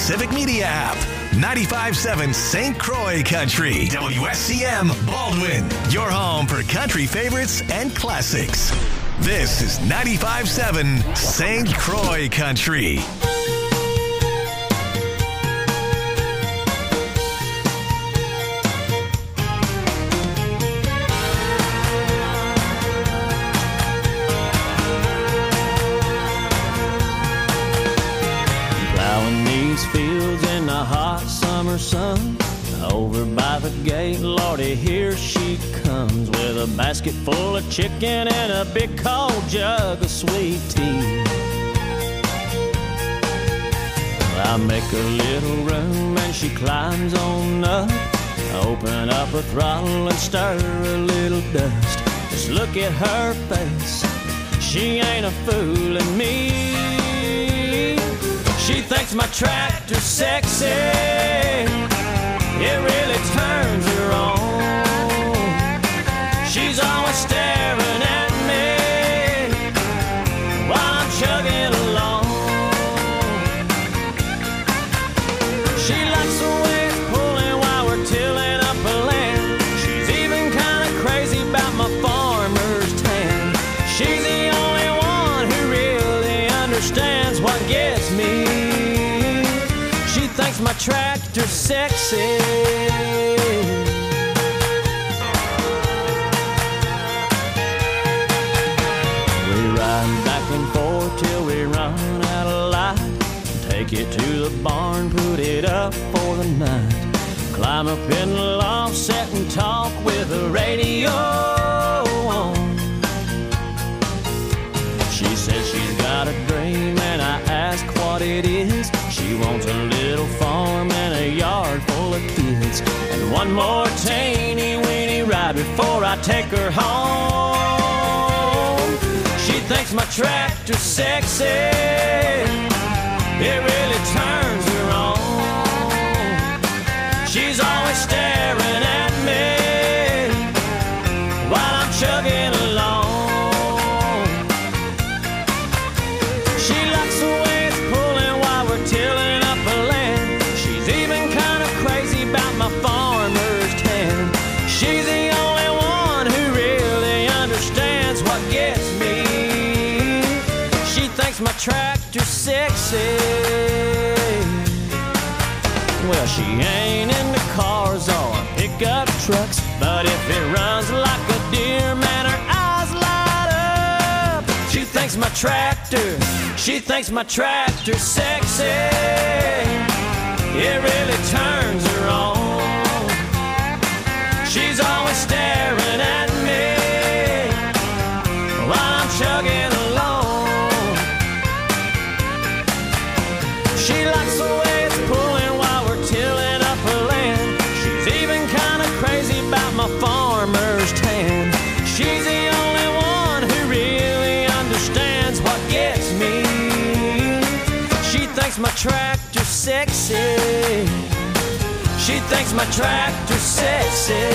Pacific Media app. 95.7 St. Croix Country. WSCM Baldwin. Your home for country favorites and classics. This is 95.7 St. Croix Country. Fields in the hot summer sun. Over by the gate, Lordy, here she comes with a basket full of chicken and a big cold jug of sweet tea. I make a little room and she climbs on up. Open up her throttle and stir a little dust. Just look at her face, she ain't a fooling me. She thinks my tractor's sexy. It really turns her on. She's always staring at me while I'm chugging along. She likes the way it's pulling while we're tilling up a land. She's even kind of crazy about my farmer's tan. She's the only one who really understands what gets me. Thinks my tractor's sexy. We ride back and forth till we run out of light. Take it to the barn, put it up for the night. Climb up in the loft, sit and talk with the radio on. She says she's got a dream and I ask what it is. She wants a little farm and a yard full of kids, and one more teeny weeny ride before I take her home. She thinks my tractor's sexy. It really turns her on. She's always staring at me while I'm chugging along. Farmer's tan. She's the only one who really understands what gets me. She thinks my tractor's sexy. Well, she ain't into cars or pickup trucks, but if it runs like a deer, man, her eyes light up. She thinks my tractor's sexy. It really turns her on. She's always staring at me while I'm chugging along. She likes the way it's pulling while we're tilling up her land. She's even kind of crazy about my farmer's tan. She's the only one who really understands what gets me. She thinks my tractor's sexy. She thinks my tractor's sexy.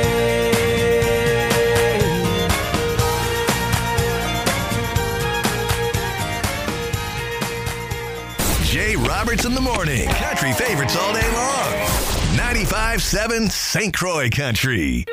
Jay Roberts in the morning. Country favorites all day long. 95.7 St. Croix Country.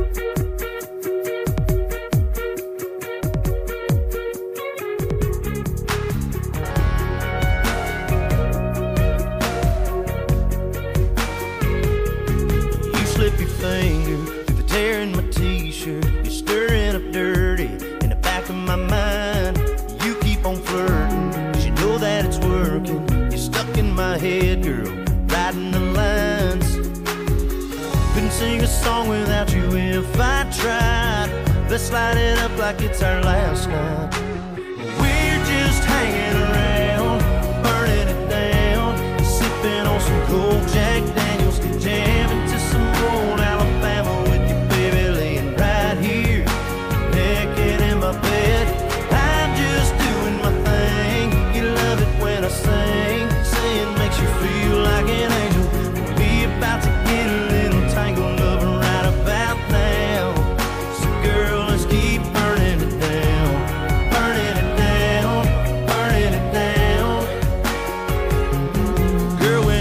Head girl, riding the lines. Couldn't sing a song without you if I tried. Let's light it up like it's our last night. We're just hanging around, burning it down, sipping on some cold Jack Daniels, jamming to some old Alabama with you, baby, laying right here, naked in my bed. I'm just doing my thing. You love it when I sing. Saying makes you feel like an angel. We're about to get a little tangled up right about now. So girl, let's keep burning it down, burning it down, burning it down. Girl, when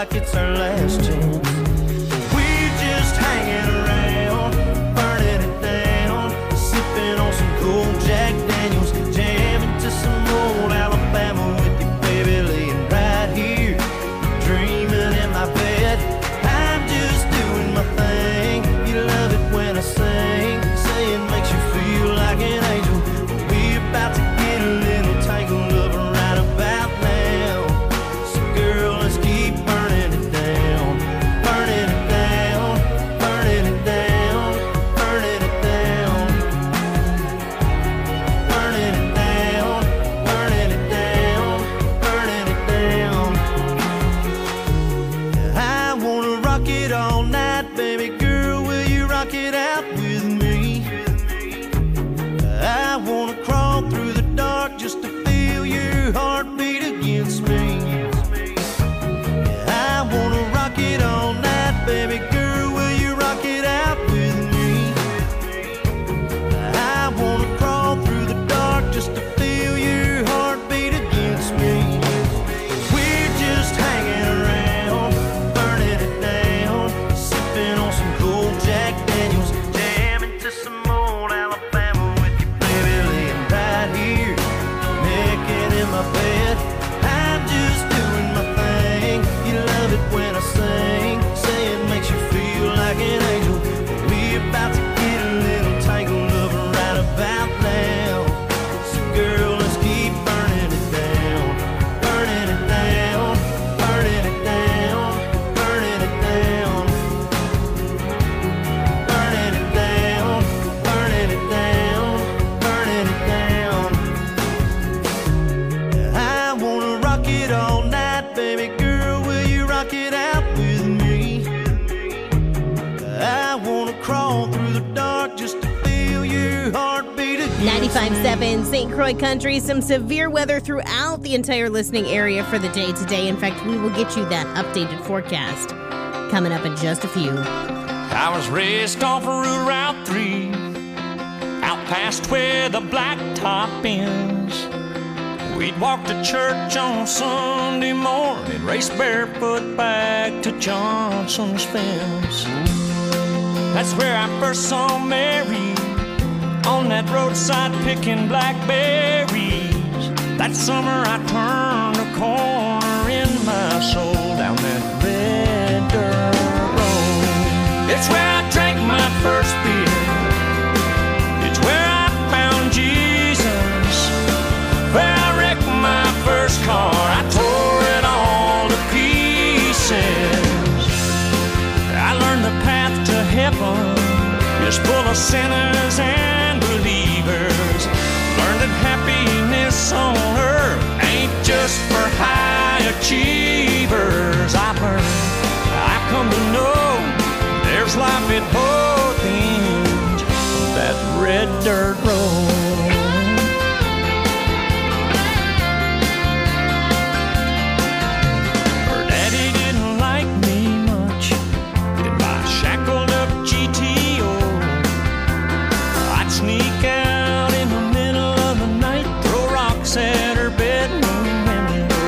like it's our last chance. We're just hanging around, burning it down, sipping on some cold Jack Daniels, jamming to some old Alabama with you, baby, laying right here, dreaming in my bed. I'm just doing my thing. You love it when I sing, saying makes you feel like an angel. We're about to get a little tangled up right about now. So girl, let's keep burning it down, burning it down, burning it down, burning it down, burning it down, burning it down, burning it down. I wanna rock it all night, baby girl, will you rock it out with me? I wanna crawl through the dark just to feel your heartbeat against me. I wanna rock it all night, baby girl, will you rock it out with me? I wanna crawl through the dark just to feel your heartbeat against me. We're just hanging around, burning it down, sipping on some cold Jack Daniels, jamming to some old Alabama with you, baby, laying right here, naked in my bed. I'm just doing my thing. You love it when I sing, saying makes you feel like an angel. We're about to get a little tangled up right about now. So girl, let's keep burning it down, burning it down, burning it down, burning it down, burning it down, burning it down, burning it down. I wanna rock it all night, baby girl, will you rock it out with me? I wanna crawl through the dark just to feel your heartbeat against 95.7 St. Croix Country. Some severe weather throughout the entire listening area for the day today. In fact, we will get you that updated forecast coming up in just a few. I was raised off of Route 3, out past where the blacktop ends. We'd walk to church on Sunday morning, race barefoot back to Johnson's fence. That's where I first saw Mary, on that roadside picking blackberries. That summer I turned a corner in my soul down that red dirt road. It's where I drank my first beer. It's where I found Jesus. Where I wrecked my first car. I tore it all to pieces. I learned the path to heaven is full of sinners and believers. Learned that happiness on earth ain't just for high achievers. I come to know there's life at both ends of that red dirt road. Her daddy didn't like me much in my shackled up GTO. I'd sneak out in the middle of the night, throw rocks at her bedroom window.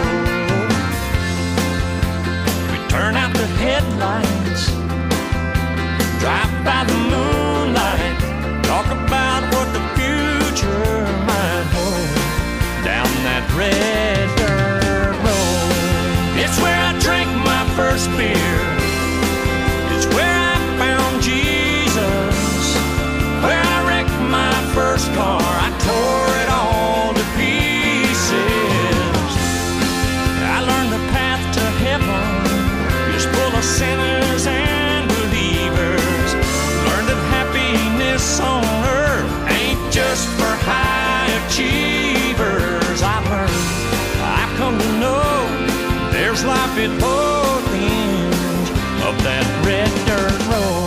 We'd turn out the headlights, drive by the moonlight, talk about what the future might hold down that red dirt road. It's where I drank my first beer. It's where I found Jesus. Where I wrecked my first car. I tore it all to pieces. I learned the path to heaven is full of sinners and believers. Learned that happiness on earth ain't just for high achievers. I've come to know there's life at both ends of that red dirt road.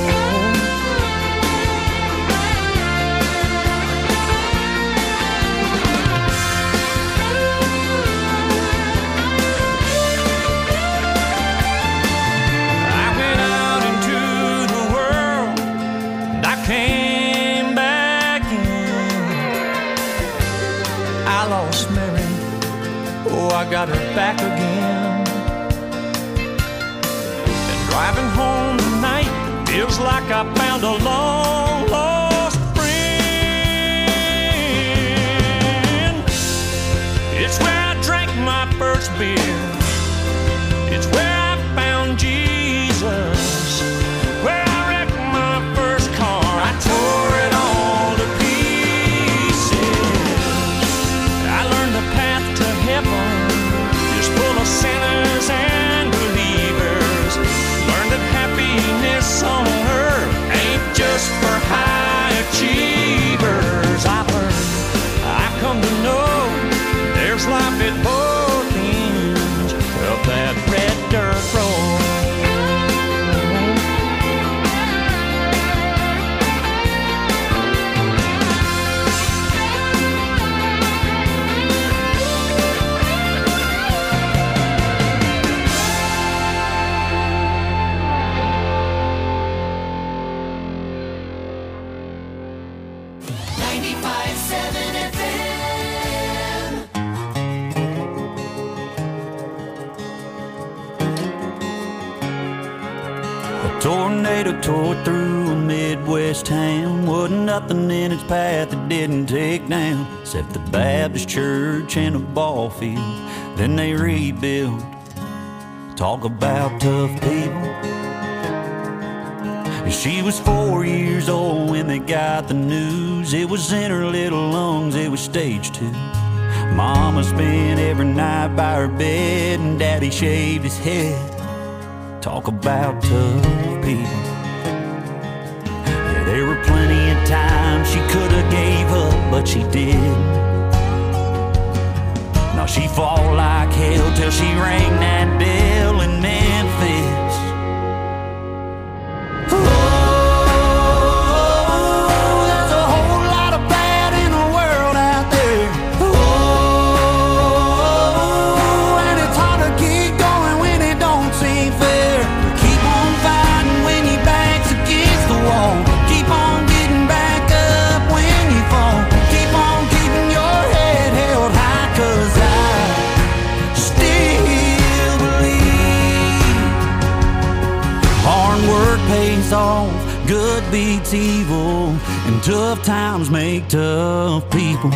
I went out into the world and I came back in. I lost Mary, oh, I got her back again. Driving home tonight feels like I found a long lost friend. It's where I drank my first beer. It's where I found Jesus. Where I wrecked my first car. I tore it all to pieces. I learned the path to heaven is full of sinners and believers. Learned that happiness on earth ain't just for high achievers. I've learned, I've come to know there's life at both ends of that red dirt road. Tornado tore through a Midwest town. Wasn't nothing in its path it didn't take down, except the Baptist church and a ball field. Then they rebuilt. Talk about tough people. She was 4 years old when they got the news. It was in her little lungs, it was stage 2. Mama spent every night by her bed, and Daddy shaved his head. Talk about tough people. Yeah, there were plenty of times she could have gave up, but she didn't. Now she fought like hell till she rang that bell in Memphis. Oh, there's a whole lot of bad in the world out there. Oh, and it's hard to keep going when it don't seem fair. Keep on fighting when your back's against the wall. Keep on getting back up when you fall. Keep on keeping your head held high, 'cause I still believe hard work pays off, good beats evil, and tough times make tough people.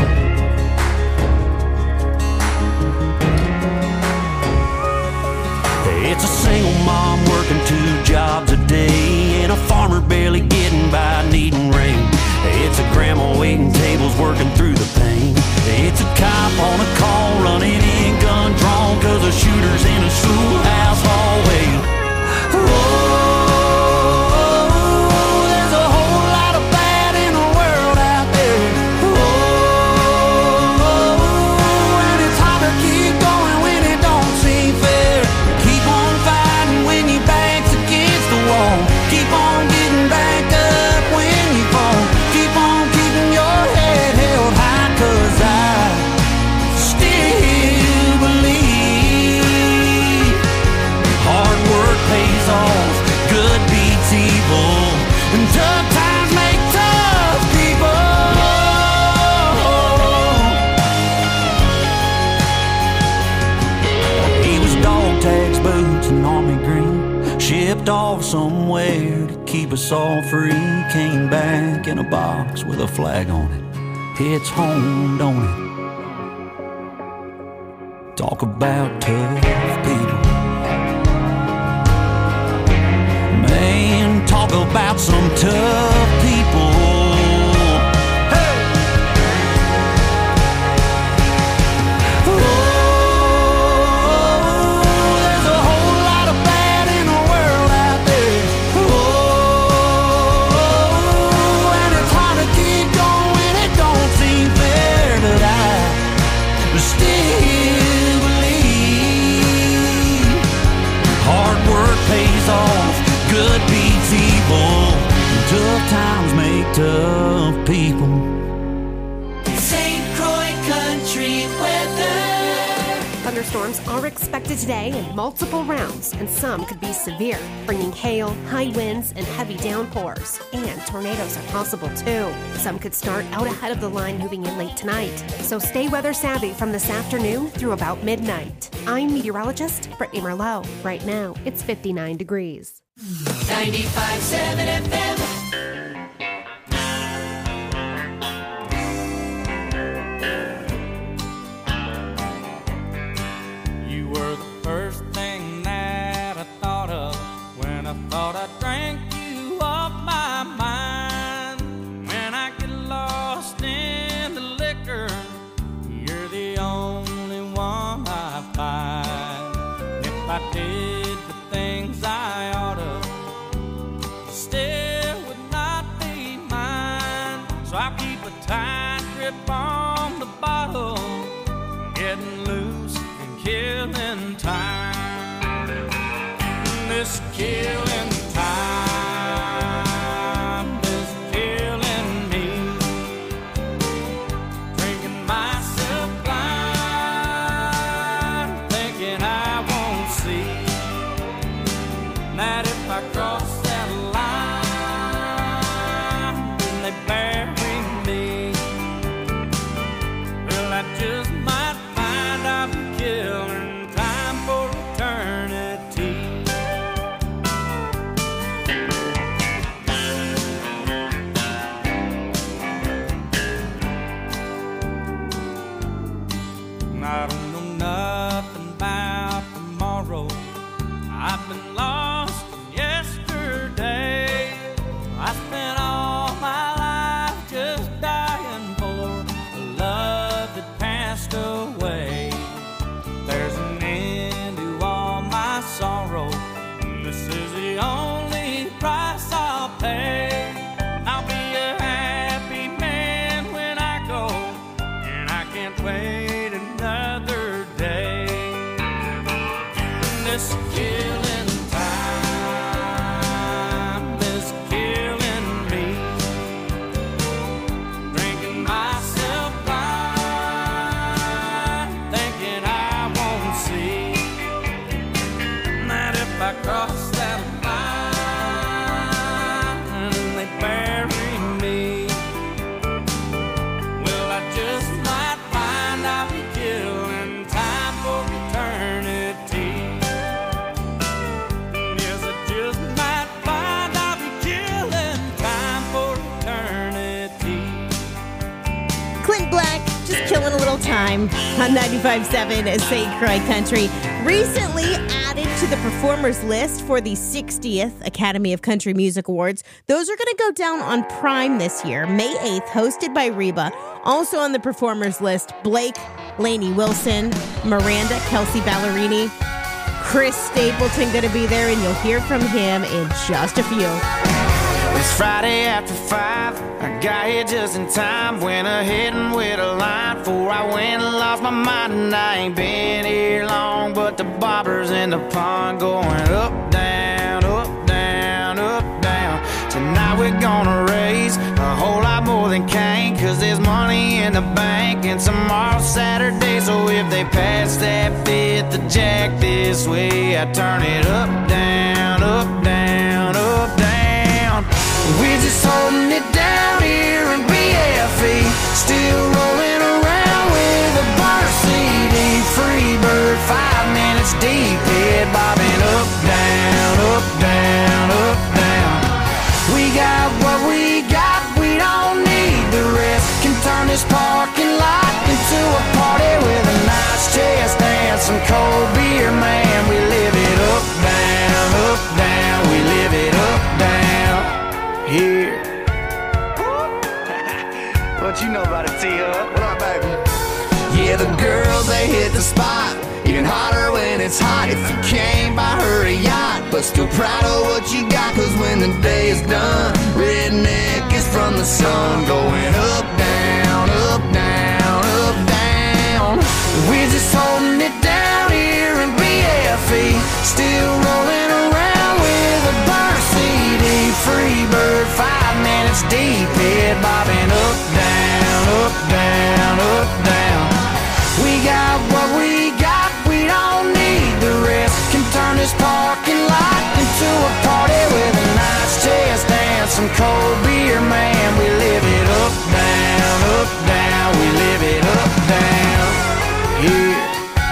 It's a single mom working 2 jobs a day, and a farmer barely getting by needing rain. It's a grandma waiting tables working through the pain. It's a cop on a call running in gun drawn, 'cause a shooter's in a schoolhouse hallway. Oh, there's a whole lot of bad in the world out there. Oh, and it's hard to keep going when it don't seem fair. Keep on fighting when your back's against the wall. Keep on getting back up when you fall. Keep on keeping your head held high, 'cause I still believe hard work pays off, good beats evil, and tough times make tough people. He was dog tags, boots, and army green. Shipped off somewhere to keep us all free. Came back in a box with a flag on it. It's home, don't it? Talk about tough people. Man, talk about some tough people. Hey! Oh, there's a whole lot of bad in the world out there. Oh, and it's hard to keep going, it don't seem fair, but I still believe hard work pays off, good beats evil, and tough times make tough people. St. Croix Country Weather. thunderstorms are expected today in multiple rounds, and some could be severe, bringing hail, high winds, and heavy downpours. And tornadoes are possible too. Some could start out ahead of the line moving in late tonight. So stay weather savvy from this afternoon through about midnight. I'm meteorologist Brittany Merlot. Right now, it's 59 degrees. 95.7 FM. Thought I drank you off my mind. When I get lost in the liquor, you're the only one I find. If I did the things I oughta, still would not be mine. So I keep a tight grip on the bottle, getting loose and killing time. This killing time is killing me. Drinking myself blind, thinking I won't see that if I cross that line, then they bury me. Well, I just might find I've been killing time for eternity. I don't know nothing about tomorrow. I've been lost in yesterday. I spent all my life just dying for a love that passed away. There's an end to all my sorrow, and this is the only price I'll pay. I'll be a happy man when I go, and I can't wait another day. This killing time is killing me. Drinking myself blind, thinking I won't see that if I cross that line, they bury me. Well, I just might find I'll be killing time for eternity. Yes, I just might find I'll be killing time for eternity. Clint Black, just killing a little time on 95.7 St. Croix Country. Recently added to the performers list for the 60th Academy of Country Music Awards. Those are going to go down on Prime this year, May 8th, hosted by Reba. Also on the performers list, Blake, Lainey Wilson, Miranda, Kelsey Ballerini, Chris Stapleton going to be there, and you'll hear from him in just a few. It's Friday after 5. I got here just in time. Went ahead and with a line before I went and lost my mind. And I ain't been here long, but the bobbers in the pond going up, down, up, down, up, down. Tonight we're gonna raise a whole lot more than Cain, 'cause there's money in the bank, and tomorrow's Saturday. So if they pass that fifth of Jack this way, I turn it up, down, up, down, up, down. We're just holding it down here in BFE, still rolling around with a bar CD. Free bird, 5 minutes deep, head bobbing up, down, up, down, up, down. We got what we got, we don't need the rest. Can turn this parking lot into a party with a nice chest and some cold beer, man. We live it up, down, we live it up, down here. What you know about it, T-Hub? What up, baby? Yeah, the girls, they hit the spot. Even hotter when it's hot. If you came by her a yacht, but still proud of what you got. 'Cause when the day is done, redneck is from the sun. Going up, down, up, down, up, down. We're just holding it down here in BFE, still rolling around with a bar CD. Free bird, 5 minutes deep, head bobbing up, down, up, down, up, down. We got what we got, we some cold beer, man. We live it up, down, we live it up, down, yeah.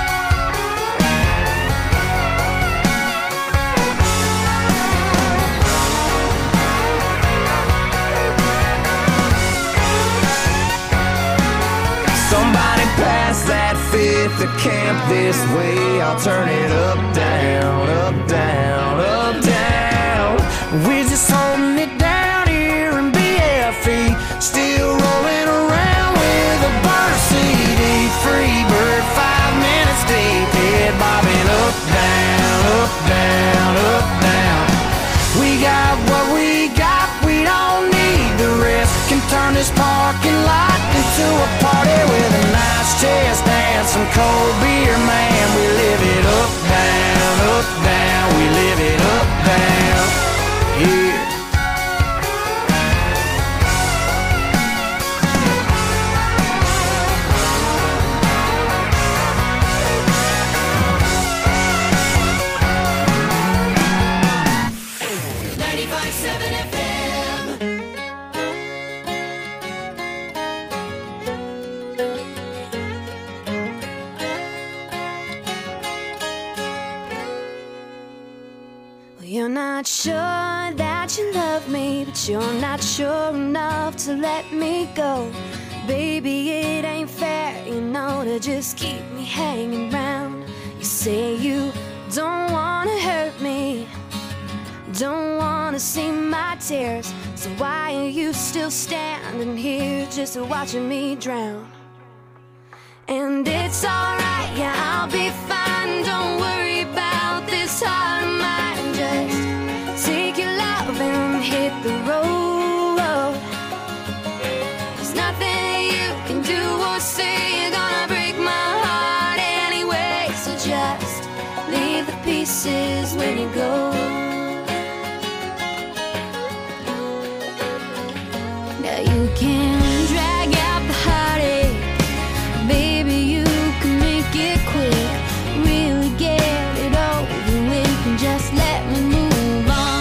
Somebody pass that fifth to camp this way. I'll turn it up, down, up, down, up, down. We're just holding it down here in BFE, still rolling around with a burner CD. Free bird, 5 minutes deep, head bobbing up, down, up, down, up, down. We got what we got, we don't need the rest. Can turn this parking lot into a party with a nice chest and some cold beer, man. We live it up, down, we live it up, down, yeah. You're not sure that you love me, but you're not sure enough to let me go. Baby, it ain't fair, you know, to just keep me hanging round. You say you don't wanna hurt me, don't wanna see my tears. So why are you still standing here just watching me drown? And it's alright, yeah, I'll be fine. Don't worry about this heart of mine. Just take your love and hit the road. There's nothing you can do or say, you're gonna break my heart anyway. So just leave the pieces when you go. Now you can drag out the heartache, baby, you can make it quick. Really get it over with and just let me move on.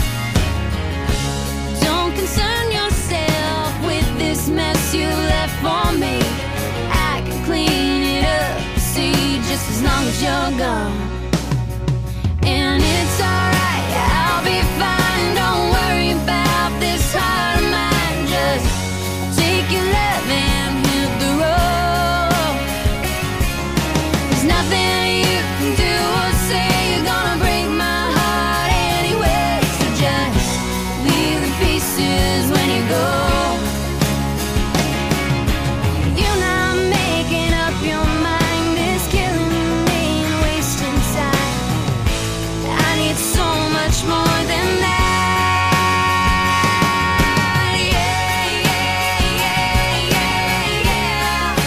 Don't concern yourself with this mess you left for me. I can clean it up, see, just as long as you're gone. And it's alright, I'll be fine. Don't worry about this heart of mine. Just take your love and hit the road. There's nothing you can do or say, you're gonna break my heart anyway. So just leave the pieces when you go. You're not making up your mind, it's killing me and wasting time. I need so much more than that. Yeah, yeah, yeah, yeah, yeah.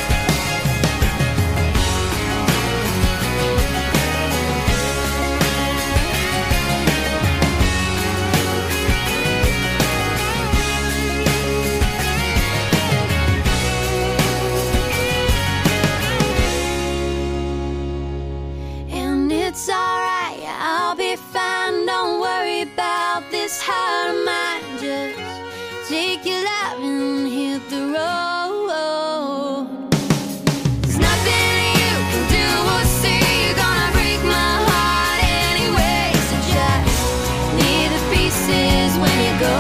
And it's alright, I'll be fine. Don't worry about this heart of mine. Just take your love and hit the road. There's nothing you can do or say, you're gonna break my heart anyway. So just leave the pieces when you go.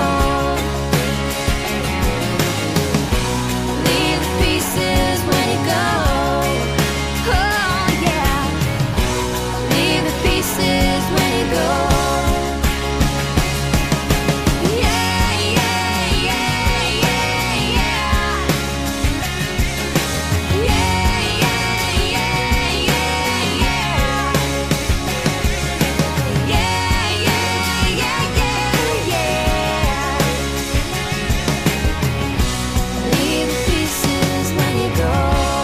Leave the pieces when you go. Oh yeah. Leave the pieces when you go. Yeah, yeah, yeah, yeah, yeah. Yeah, yeah, yeah, yeah, yeah. Yeah, yeah, yeah, yeah, yeah. Leave the pieces when you go.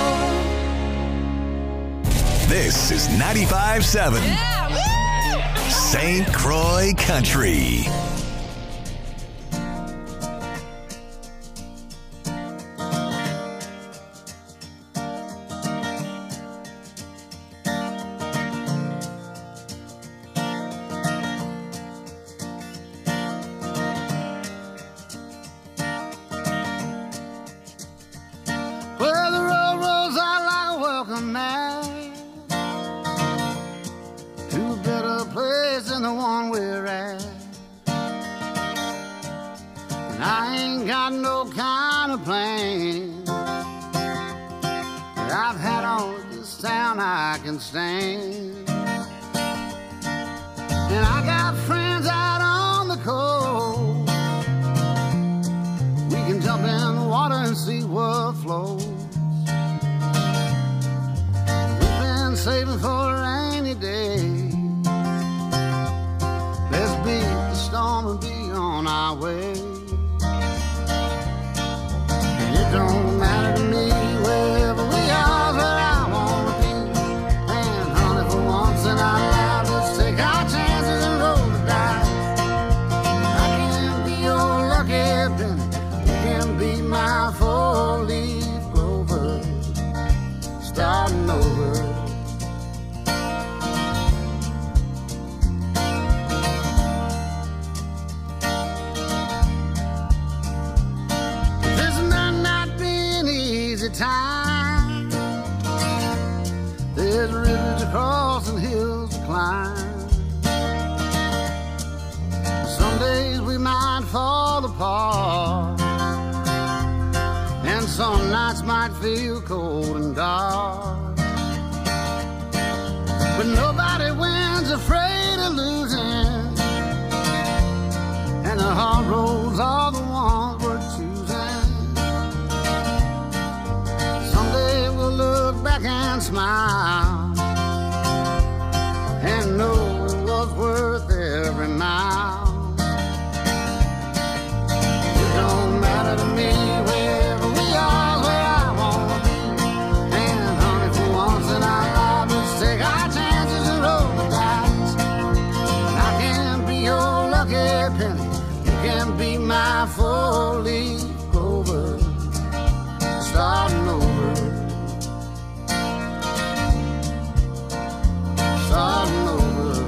This is 95.7 St. Croix Country. I ain't got no kind of plan. I've had all of this town I can stand. And I got friends out on the coast. We can jump in the water and see what flows. We've been saving for a rainy day. Let's beat the storm and be on our way. And it don't matter to me wherever we are, where I wanna be. And honey, for once in our lives, let's take our chances and roll the dice. I can be your lucky penny, you can be my four-leaf clover, starting over. This might not be an easy time. There's rivers to cross and hills to climb. Some days we might fall apart, and some nights might feel cold and dark. But nobody wins afraid of losing, and the hard roads are the ones we're choosing. Someday we'll look back and smile and know it was worth every mile. It don't matter to me wherever we are, where I wanna be. And honey, for once in our lives, let's take our chances and roll the dice. I can be your lucky penny, you can be my four-leaf clover, starting over, starting over.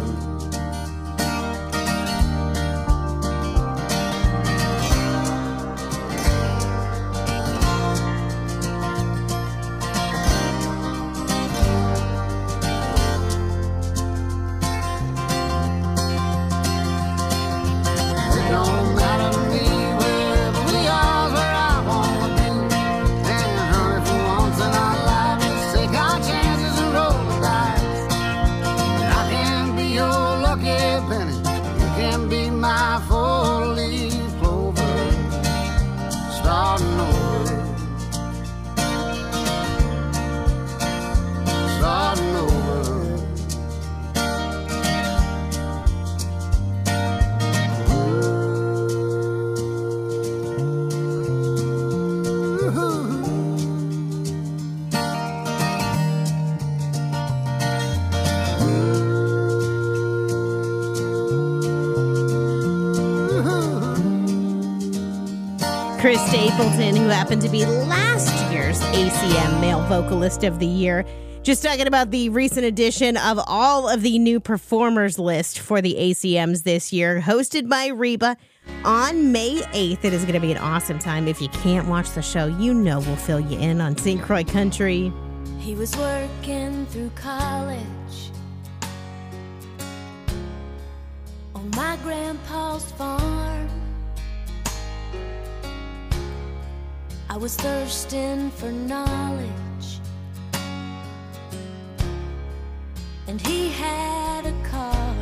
It don't matter to me wherever we are, where I wanna be. And honey, for once in our lives, let's take our chances and roll the dice. I can be your lucky penny, you can be my four-leaf clover, starting over, starting over. Chris Stapleton, who happened to be last year's ACM Male Vocalist of the Year. Just talking about the recent edition of all of the new performers list for the ACMs this year, hosted by Reba on May 8th. It is going to be an awesome time. If you can't watch the show, you know we'll fill you in on St. Croix Country. He was working through college on my grandpa's farm. I was thirsting for knowledge, and he had a car.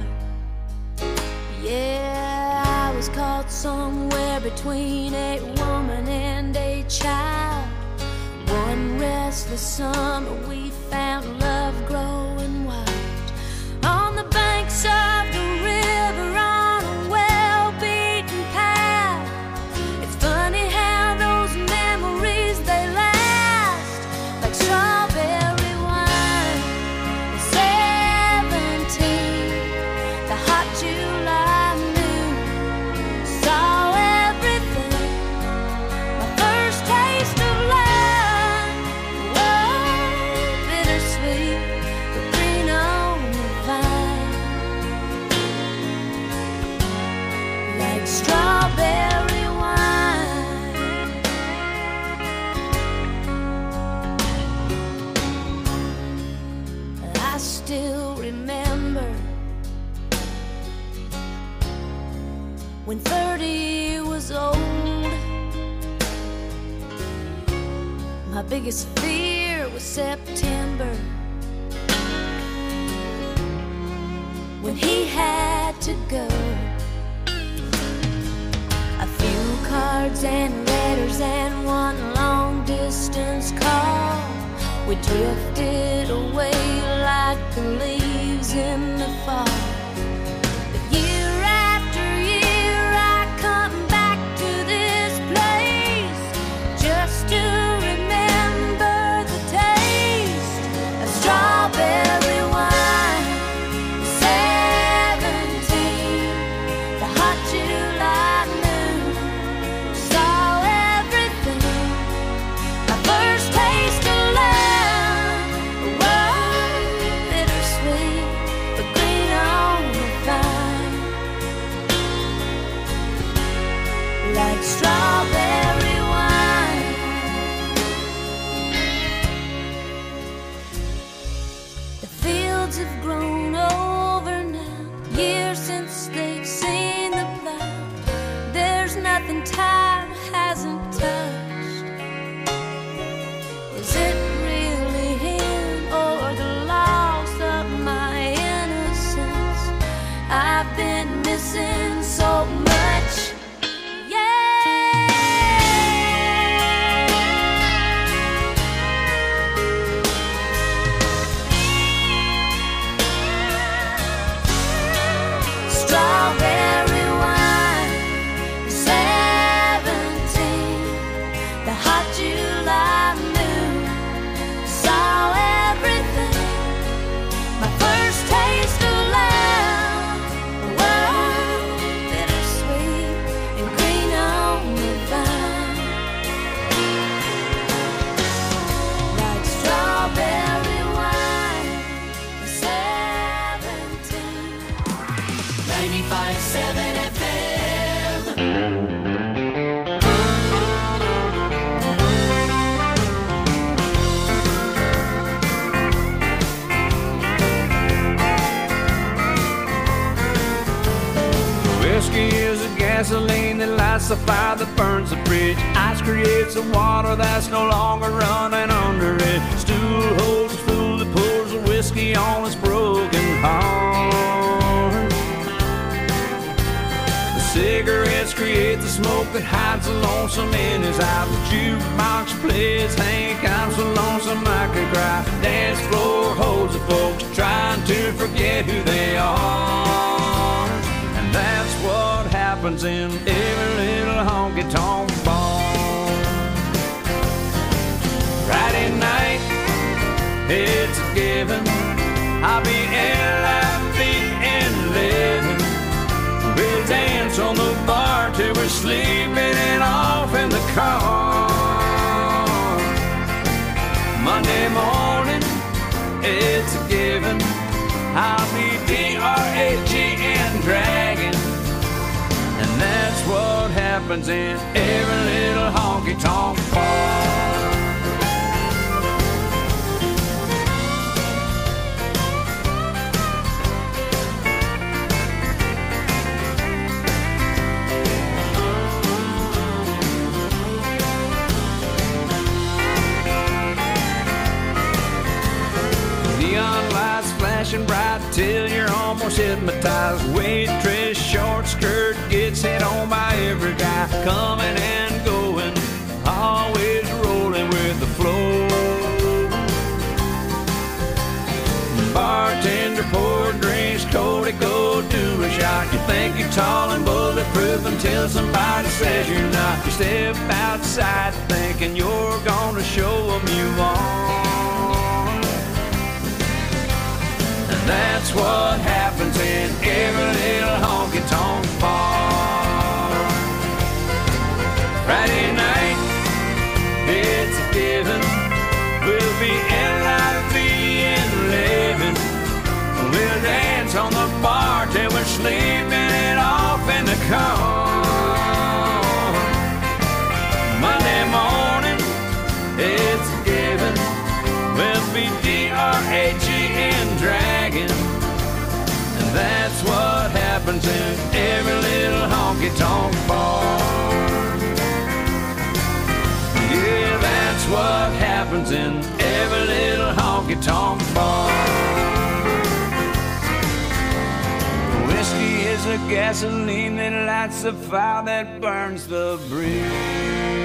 Yeah, I was caught somewhere between a woman and a child. One restless summer we found love growing wild on the banks of the river on a well-beaten path. It's funny how those memories, they last like strawberry wine. At 17, the hot July noon, saw everything. My first taste of love, whoa, bittersweet, but green on the vine, like strawberry wine. I still remember when 30 was old My biggest fear was September, when he had to go. A few cards and letters and one long distance call. We drifted away like the leaves in the fall. But year after year I come back to this place just to remember the taste of strawberry wine. 17, the hot July moon, saw everything. My first taste of love was bittersweet, but green on the vine, like strawberry wine. The fields have grown over now, years since they've seen the plow. There's nothing time hasn't touched. Is it really him or the loss of my innocence? I've been missing so much. Strawberry wine, 17, the hot July moon, saw everything. My first taste of love was bittersweet and green on the vine, like strawberry wine, 17. 95.7 FM. Whiskey is a gasoline that lights the fire that burns the bridge. Ice creates the water that's no longer running under it. Stool holds the fool that pours the whiskey on his broken heart. The cigarettes create the smoke that hides the lonesome in his eyes. The jukebox plays Hank, I'm so lonesome I could cry. Dance floor holds the folks trying to forget who they are. And that's what happens in every little honky-tonk bar. Friday night, it's a given, I'll be LIV in living. We'll dance on the bar till we're sleeping and off in the car. Monday morning, it's a given, I'll be DRAGN dragging. And that's what happens in every little honky-tonk bar. Neon lights flashing bright till you're almost hypnotized. Waitress short skirt gets hit on by every guy. Coming and going, always rolling with the flow. Bartender pour drinks, Cody, go do a shot. You think you're tall and bulletproof until somebody says you're not. You step outside thinking you're gonna show them you are. That's what happens in every little honky-tonk bar. Friday night, it's a given, we'll be LIV in living. We'll dance on the bar till we're sleeping it off in the car. Monday morning, it's a given, we'll be DRAGN dragging. And that's what happens in every little honky-tonk bar. Yeah, that's what happens. bar. Whiskey is a gasoline that lights the fire that burns the bridge.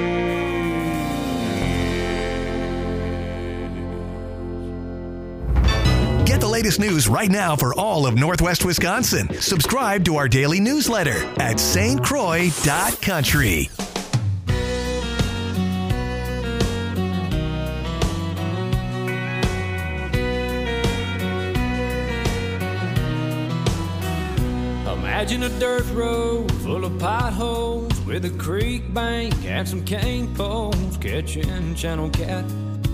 Get the latest news right now for all of Northwest Wisconsin. Subscribe to our daily newsletter at stcroix.country. Imagine a dirt road full of potholes with a creek bank and some cane poles catching channel cat.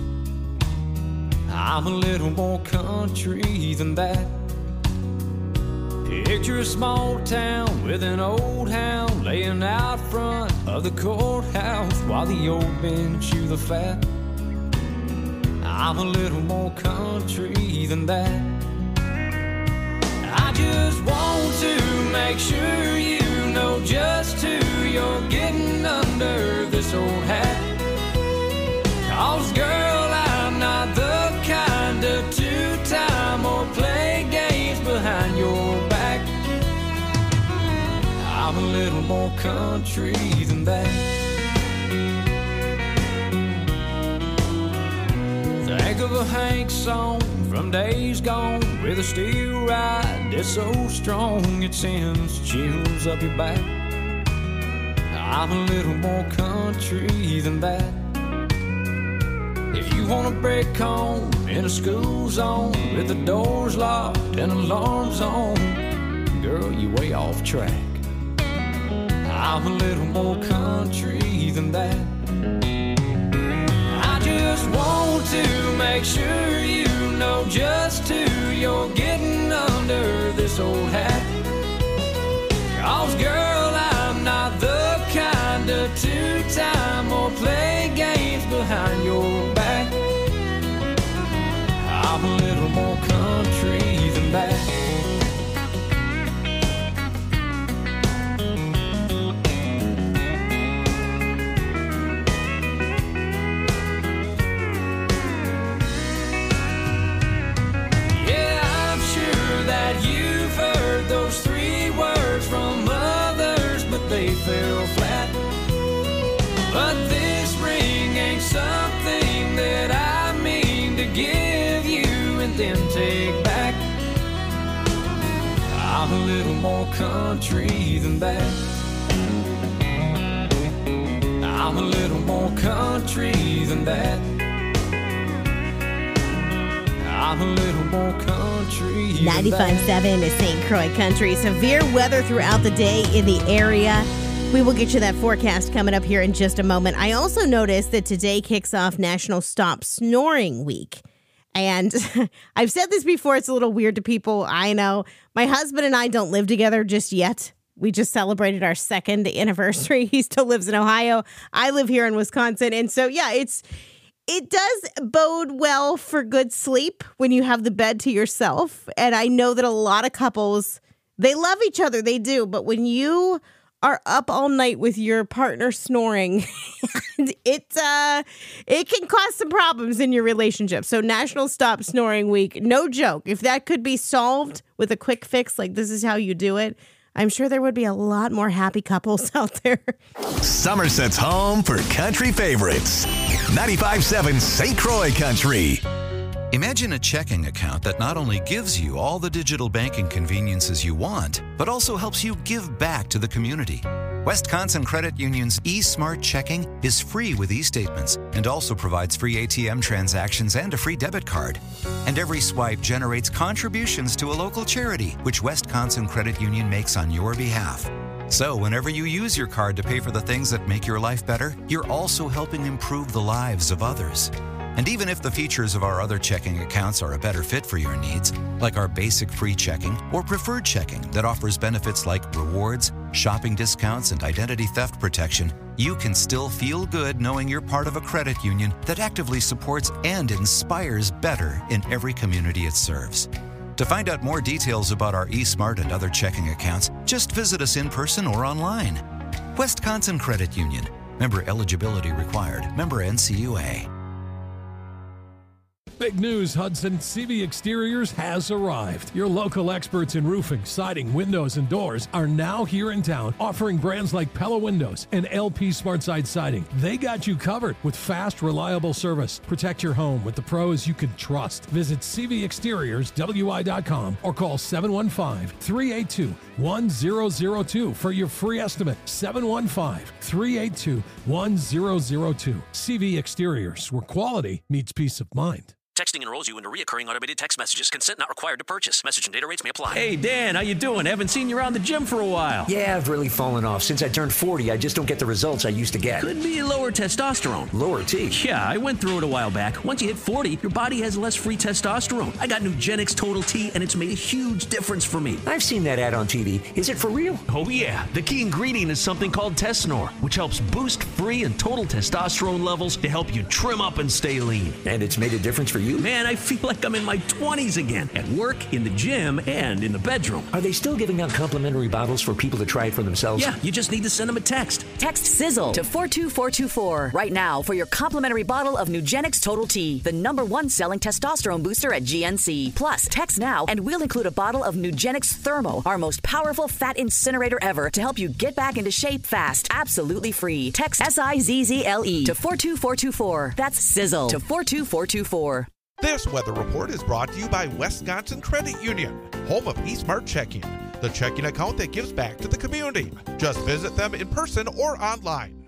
I'm a little more country than that. Picture a small town with an old hound laying out front of the courthouse while the old men chew the fat. I'm a little more country than that. I just want to make sure you know just who you're getting under this old hat. 'Cause girl, I'm not the kind of two-time or play games behind your back. I'm a little more country than that. Think of a Hank song from days gone with a steel ride that's so strong it sends chills up your back. I'm a little more country than that. If you want to break home in a school zone with the doors locked and alarms on, girl, you way off track. I'm a little more country than that. I just want to make sure you know just who you're getting under this old hat. 'Cause girl, I'm not the kind of two-time or play games behind your back. I'm a little more country than that. They fell flat, but this ring ain't something that I mean to give you and then take back. I'm a little more country than that. I'm a little more country than that. I'm a little more country. 95.7 is St. Croix Country. Severe weather throughout the day in the area. We will get you that forecast coming up here in just a moment. I also noticed that today kicks off National Stop Snoring Week. And I've said this before, it's a little weird to people. I know. My husband and I don't live together just yet. We just celebrated our second anniversary. He still lives in Ohio. I live here in Wisconsin. And so, yeah, it does bode well for good sleep when you have the bed to yourself. And I know that a lot of couples, they love each other. They do. But when you are up all night with your partner snoring, it can cause some problems in your relationship. So National Stop Snoring Week, no joke. If that could be solved with a quick fix, like this is how you do it, I'm sure there would be a lot more happy couples out there. Somerset's home for country favorites. 95.7 St. Croix Country. Imagine a checking account that not only gives you all the digital banking conveniences you want, but also helps you give back to the community. Wisconsin Credit Union's eSmart Checking is free with e-statements and also provides free ATM transactions and a free debit card. And every swipe generates contributions to a local charity, which Wisconsin Credit Union makes on your behalf. So whenever you use your card to pay for the things that make your life better, you're also helping improve the lives of others. And even if the features of our other checking accounts are a better fit for your needs, like our basic free checking or preferred checking that offers benefits like rewards, shopping discounts, and identity theft protection, you can still feel good knowing you're part of a credit union that actively supports and inspires better in every community it serves. To find out more details about our eSmart and other checking accounts, just visit us in person or online. Wisconsin Credit Union. Member eligibility required. Member NCUA. Big news, Hudson. CV Exteriors has arrived. Your local experts in roofing, siding, windows, and doors are now here in town, offering brands like Pella Windows and LP SmartSide Siding. They got you covered with fast, reliable service. Protect your home with the pros you can trust. Visit cvexteriorswi.com or call 715-382-1002 for your free estimate. 715-382-1002. CV Exteriors, where quality meets peace of mind. Texting enrolls you into recurring automated text messages. Consent not required to purchase. Message and data rates may apply. Hey, Dan, how you doing? Haven't seen you around the gym for a while. Yeah, I've really fallen off. Since I turned 40, I just don't get the results I used to get. Could be lower testosterone. Lower T? Yeah, I went through it a while back. Once you hit 40, your body has less free testosterone. I got Nugenix Total T, and it's made a huge difference for me. I've seen that ad on TV. Is it for real? Oh, yeah. The key ingredient is something called Tesnor, which helps boost free and total testosterone levels to help you trim up and stay lean. And it's made a difference for you? Man, I feel like I'm in my 20s again, at work, in the gym, and in the bedroom. Are they still giving out complimentary bottles for people to try it for themselves? Yeah, you just need to send them a text. Text SIZZLE to 42424 right now for your complimentary bottle of Nugenix Total T, the #1 selling testosterone booster at GNC. Plus, text now and we'll include a bottle of Nugenix Thermo, our most powerful fat incinerator ever, to help you get back into shape fast. Absolutely free. Text SIZZLE to 42424. That's SIZZLE to 42424. This weather report is brought to you by Wisconsin Credit Union, home of eSmart Checking, the checking account that gives back to the community. Just visit them in person or online.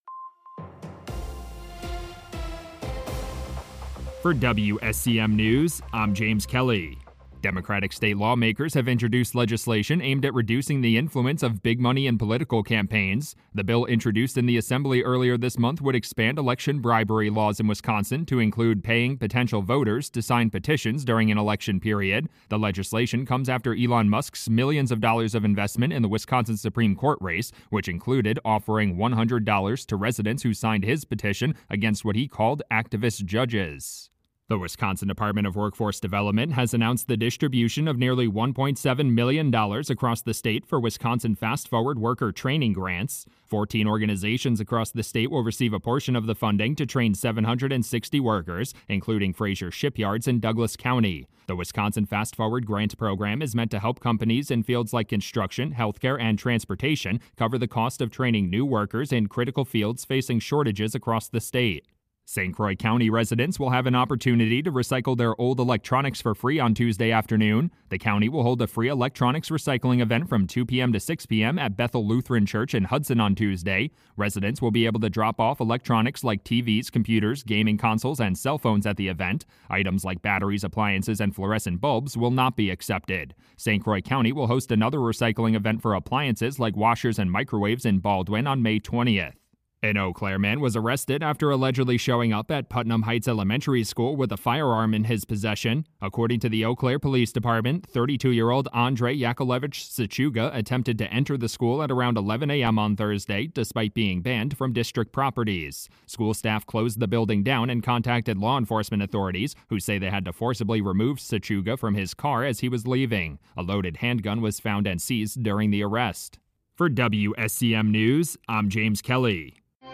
For WSCM News, I'm James Kelly. Democratic state lawmakers have introduced legislation aimed at reducing the influence of big money in political campaigns. The bill introduced in the Assembly earlier this month would expand election bribery laws in Wisconsin to include paying potential voters to sign petitions during an election period. The legislation comes after Elon Musk's millions of dollars of investment in the Wisconsin Supreme Court race, which included offering $100 to residents who signed his petition against what he called activist judges. The Wisconsin Department of Workforce Development has announced the distribution of nearly $1.7 million across the state for Wisconsin Fast Forward worker training grants. 14 organizations across the state will receive a portion of the funding to train 760 workers, including Fraser Shipyards in Douglas County. The Wisconsin Fast Forward Grant Program is meant to help companies in fields like construction, healthcare, and transportation cover the cost of training new workers in critical fields facing shortages across the state. St. Croix County residents will have an opportunity to recycle their old electronics for free on Tuesday afternoon. The county will hold a free electronics recycling event from 2 p.m. to 6 p.m. at Bethel Lutheran Church in Hudson on Tuesday. Residents will be able to drop off electronics like TVs, computers, gaming consoles, and cell phones at the event. Items like batteries, appliances, and fluorescent bulbs will not be accepted. St. Croix County will host another recycling event for appliances like washers and microwaves in Baldwin on May 20th. An Eau Claire man was arrested after allegedly showing up at Putnam Heights Elementary School with a firearm in his possession. According to the Eau Claire Police Department, 32-year-old Andrei Yakovlevich Sachuga attempted to enter the school at around 11 a.m. on Thursday, despite being banned from district properties. School staff closed the building down and contacted law enforcement authorities, who say they had to forcibly remove Sachuga from his car as he was leaving. A loaded handgun was found and seized during the arrest. For WSCM News, I'm James Kelly.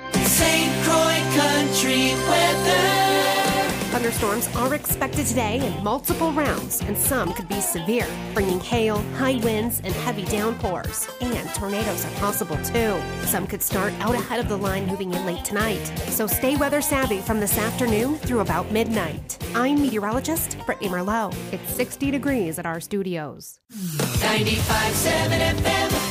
St. Croix Country weather. Thunderstorms are expected today in multiple rounds, and some could be severe, bringing hail, high winds, and heavy downpours. And tornadoes are possible too. Some could start out ahead of the line moving in late tonight. So stay weather savvy from this afternoon through about midnight. I'm meteorologist Brittany Merlot. It's 60 degrees at our studios. 95.7 FM.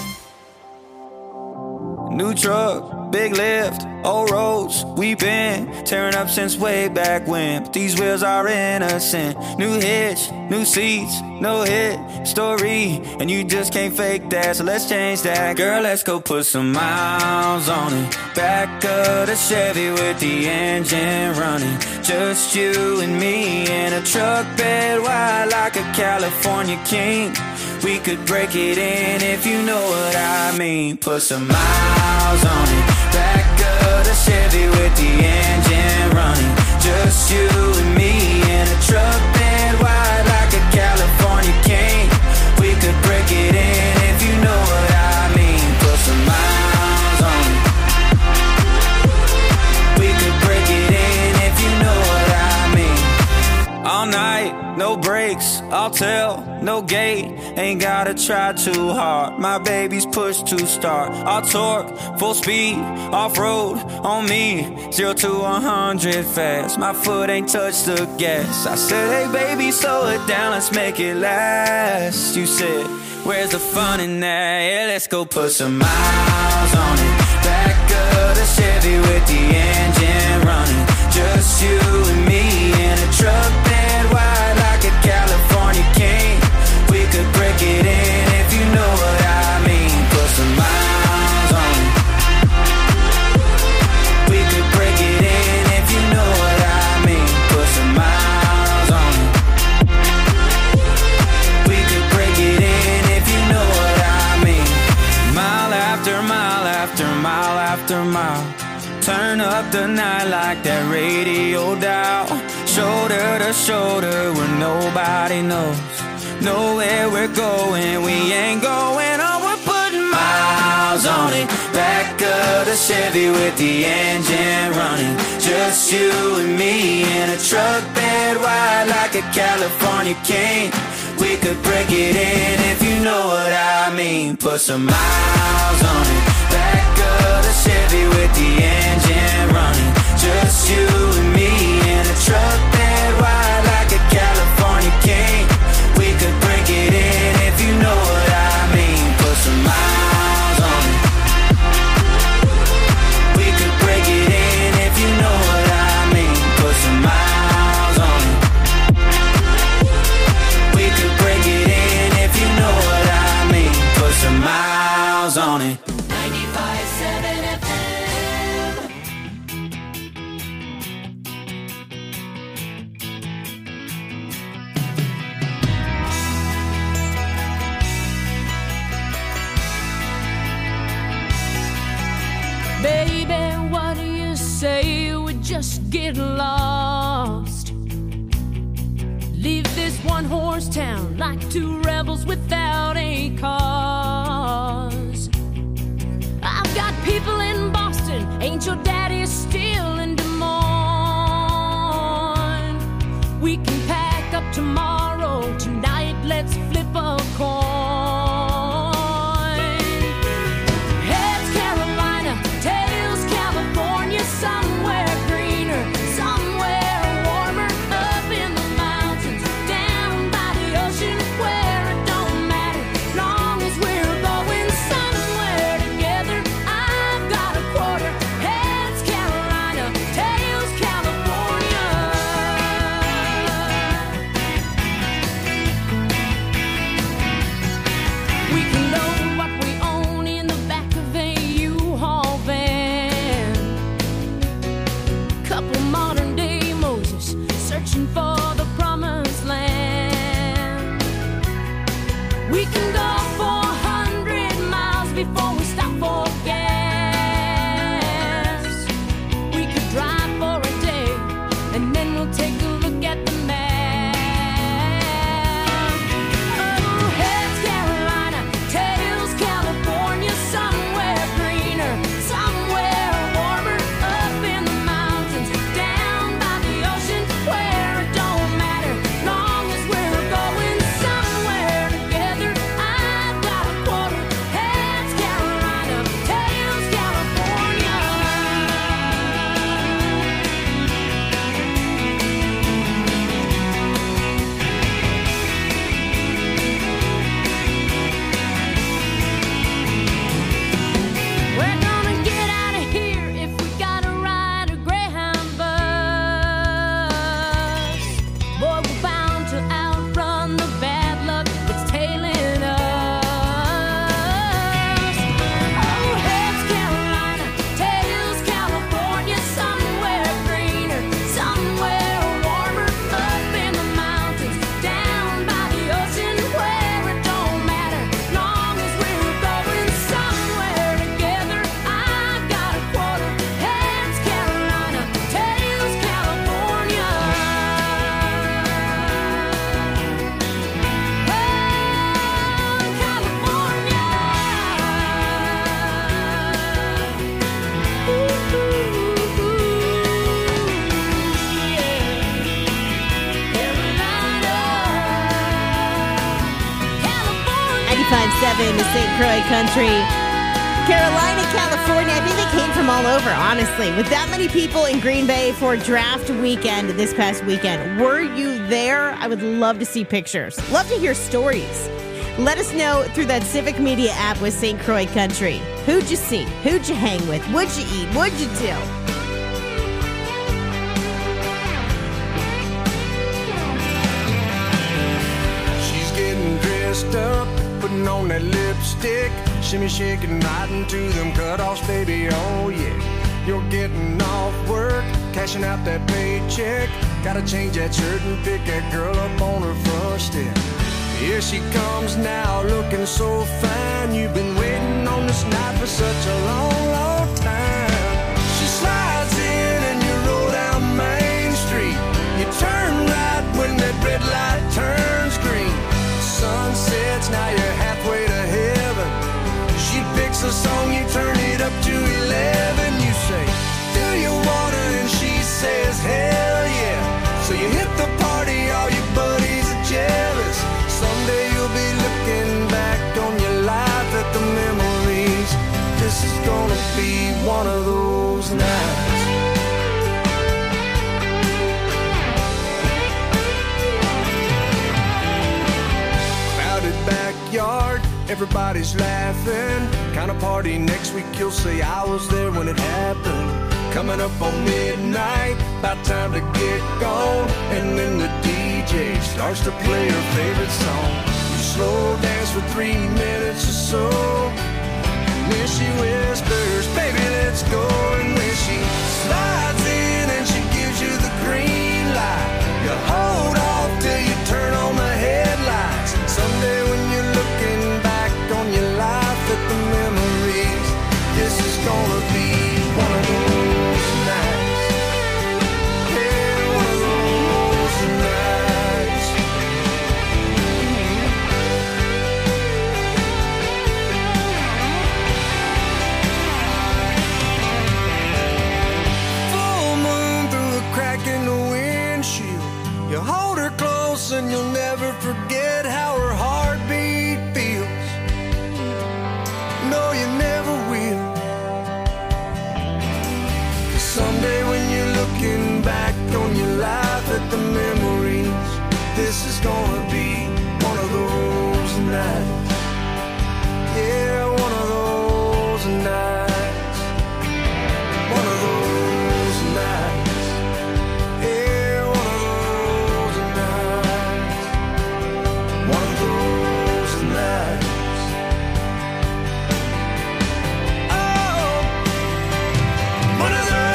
New truck, big lift, old roads, we been tearing up since way back when. But these wheels are innocent. New hitch, new seats, no hit story, and you just can't fake that, so let's change that. Girl, let's go put some miles on it. Back of the Chevy with the engine running. Just you and me in a truck bed wide like a California king. We could break it in if you know what I mean. Put some miles on it. Back of the Chevy with the engine running. Just you and me in a truck bed wide like a California king. We could break it in if you know what I mean. Put some miles on it. We could break it in if you know what I mean. hotel, no gate, ain't gotta try too hard. My baby's push to start. All torque, full speed, off-road on me. 0 to 100 fast, my foot ain't touched the gas. I said, hey baby, slow it down, let's make it last. You said, where's the fun in that? Yeah, let's go put some miles on it. Back of the Chevy with the engine running. Just you and me in a truck bed wide like a California king. We could break it in if you know what I mean. Put some miles on it. We could break it in if you know what I mean. Put some miles on it. We could break it in if you know what I mean. Mile after mile after mile after mile. Turn up the night like that radio dial. Shoulder to shoulder where nobody knows. Nowhere we're going, we ain't going on. We're putting miles on it. Back of the Chevy with the engine running. Just you and me in a truck bed wide like a California king. We could break it in if you know what I mean. Put some miles on it. Back of the Chevy with the engine running. Just you and me in a truck bed wide like a California king. We could break it in if you know what I mean. Put some miles on it. We could break it in if you know what I mean. Put some miles on it. We could break it in if you know what I mean. Put some miles on it. 95.7 FM. Baby, what do you say we just get lost? Leave this one-horse town like two rebels without a cause. I've got people in Boston, ain't your daddy still in Des Moines? We can pack up tomorrow, tonight let's flip a coin. Heads Carolina, tails California, somewhere greener, somewhere warmer, up in the mountains, down by the ocean, where it don't matter, long as we're going somewhere together. I've got a quarter. Heads Carolina, tails California. St. Croix Country. Carolina, California. I think they came from all over, honestly. With that many people in Green Bay for draft weekend this past weekend. Were you there? I would love to see pictures. Love to hear stories. Let us know through that Civic Media app with St. Croix Country. Who'd you see? Who'd you hang with? What'd you eat? What'd you do? She's getting dressed up, putting on that lipstick, shimmy shaking right into them cutoffs, baby, oh yeah. You're getting off work, cashing out that paycheck, gotta change that shirt and pick that girl up on her front step. Here she comes now, looking so fine. You've been waiting on this night for such a long, long time. She slides in and you roll down Main Street. You turn right when that red light turns green. Sun sets, now you're halfway to heaven. She picks a song, you turn it up to 11. You say, do you wanna? And she says, hell yeah. So you hit the party, all your buddies are jealous. Someday you'll be looking back on your life at the memories. This is gonna be one of those nights. Crowded backyard, everybody's laughing. Kind of party next week, you'll say I was there when it happened. Coming up on midnight, about time to get gone. And then the DJ starts to play her favorite song. You slow dance for 3 minutes or so, and then she whispers, baby, let's go. And when she slides in and she gives you the green light, you hold off till you turn on the headlights. Someday when you're looking back on your life at the memories, this is gonna be one of those nights. Yeah, one of those nights. Full moon through the crack in the windshield. You hold her close and you'll never forget how her heartbeat feels. No, you never will. Someday when you're looking back on your life at the memories, this is gonna be one of those nights. Yeah, one of those nights. One of those nights. Yeah, one of those nights. One of those nights. Oh, one of those.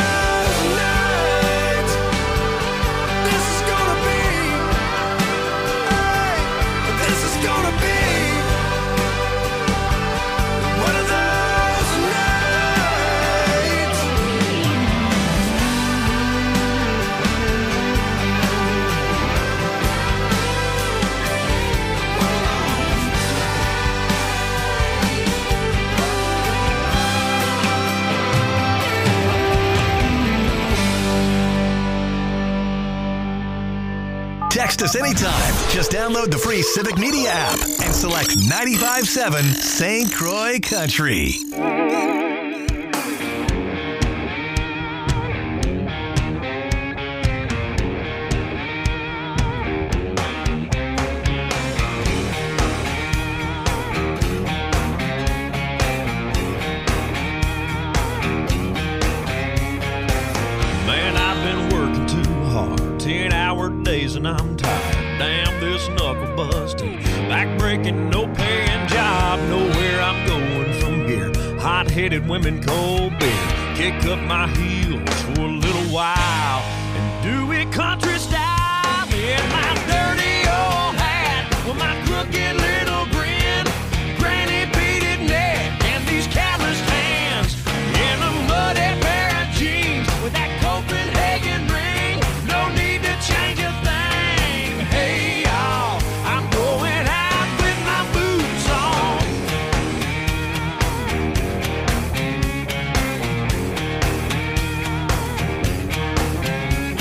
Text us anytime. Just download the free Civic Media app and select 95.7 St. Croix Country. Man, I've been working too hard, 10-hour days and I'm tired. Damn this knuckle busting, back breaking, no paying job. Nowhere I'm going from here. Hot-headed women, cold beer. Kick up my heels for a little while and do it country style. In my dirty old hat with my crooked little grin, granny beaded neck and these calloused hands, in a muddy pair of jeans with that Copenhagen ring. No need to change a thing. Hey y'all, I'm going out with my boots on.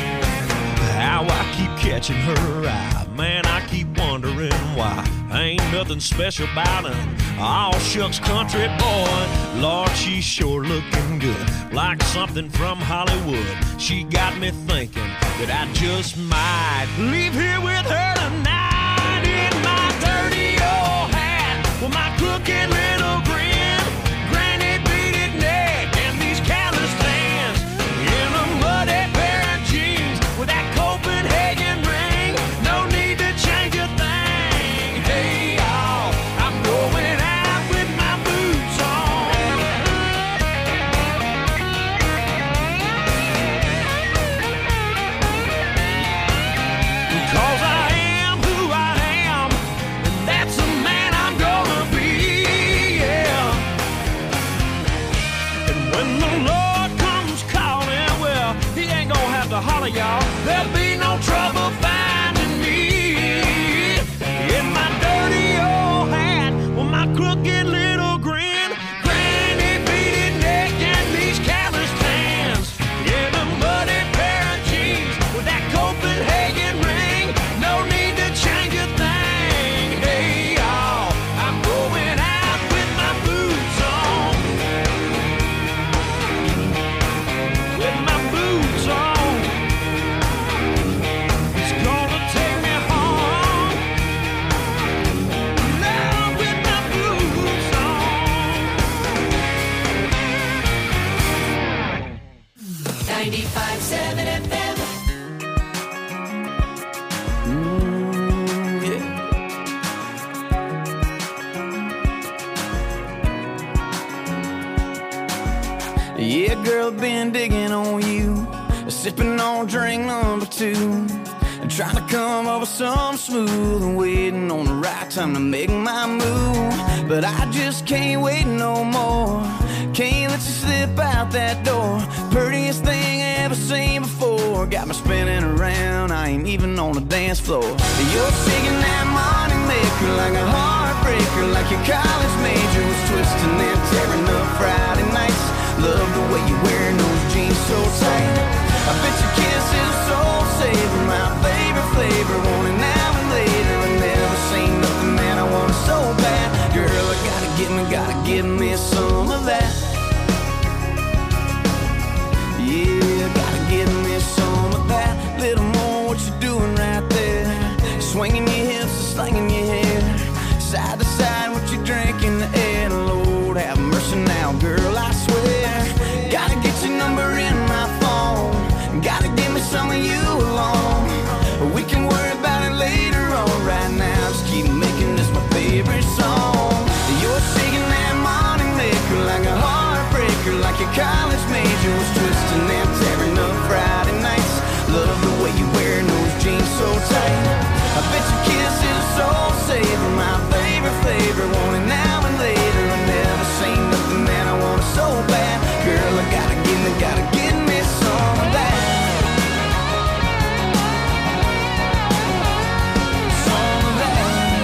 How I keep catching her eye, man, I keep wondering why. Ain't nothing special about her. All shucks country boy. Lord, she's sure looking good, like something from Hollywood. She got me thinking that I just might leave here with her tonight in my dirty old hat with my crooked little grin, granny beaded neck, and these callous hands in a muddy pair of jeans with that Copenhagen ring. No need to change a thing. Hey, y'all, I'm going out with my boots on. 'Cause I am who I am, and that's the man I'm gonna be, yeah. And when the Lord comes calling, well, he ain't gonna have to holler, y'all. There'll be no trouble finding me in my dirty old hat with my crooked little grin, granny beaded neck, and these calloused hands in a muddy pair of jeans with that Copenhagen ring. No need to change a thing. Hey, y'all, I'm going out with my boots on. With my boots on. It's gonna take me home. Now with my boots on. 95.7 FM. Yeah, girl, been digging on you, sipping on drink number 2, trying to come up with some smooth and waiting on the right time to make my move. But I just can't wait no more. Can't let you slip out that door. Prettiest thing I ever seen before. Got me spinning around, I ain't even on the dance floor. You're shaking that money maker like a heartbreaker, like your college major was twisting and tearing up Friday nights. Love the way you're wearing those jeans so tight. I bet your kiss is a soul saver, my favorite flavor. Want it now and later. I never seen nothing that I want so bad. Girl, I gotta give me some of that. Yeah, gotta give me some of that. Little more what you doing right there. Swinging your hips and slinging your hair. Side to side, what you drink in the air. Lord, have mercy now, girl, I swear. Gotta get your number in my phone. Gotta give me some of you alone. We can worry about it later on. Right now, just keep making this my favorite song. You're shaking that money maker like a heartbreaker, like your college major was twisting and tearing up Friday nights. Love the way you're wearing those jeans so tight. I bet your kiss is a soul saver, my favorite flavor. Want it now and later. I never seen nothing that I want so bad. Girl, I gotta give me some of that. Some of that.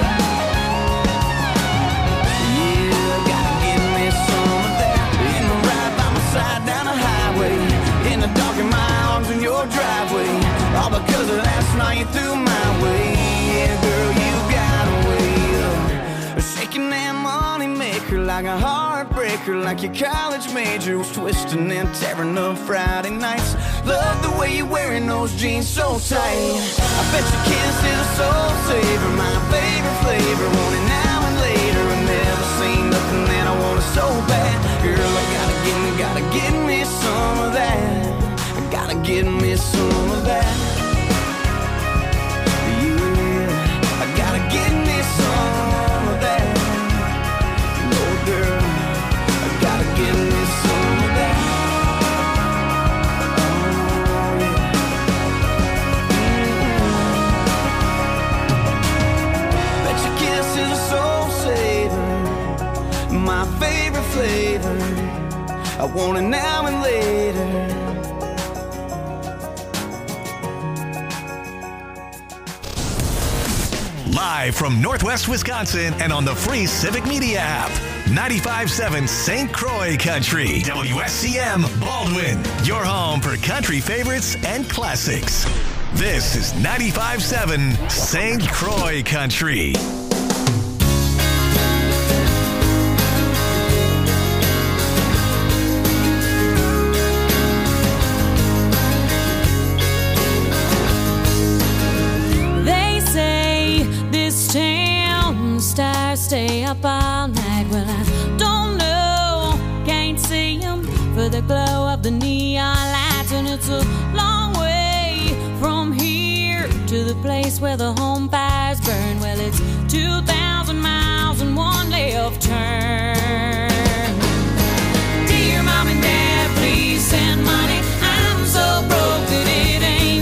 Yeah, gotta give me some of that. In the ride by my side down the highway, in the dark in my arms in your driveway. All because of last night you threw my way. Yeah, girl, you got a way of shaking that money maker like a heartbreaker, like your college major was twisting and tearing up Friday nights. Love the way you're wearing those jeans so tight. I bet your kiss is a soul saver, my favorite flavor. Want it now and later. I never seen nothing that I want so bad. Girl, I gotta give me some of that. I gotta give me some of that. Yeah, I gotta give me some of that. No, girl, I gotta give me some of that. Oh, yeah. Bet your kiss is a soul saver, my favorite flavor. I want it now and later. Live from Northwest Wisconsin and on the free Civic Media app. 95.7 St. Croix Country. WSCM Baldwin. Your home for country favorites and classics. This is 95.7 St. Croix Country. the glow of the neon lights. And it's a long way from here to the place where the home fires burn. Well, it's 2,000 miles and one left turn.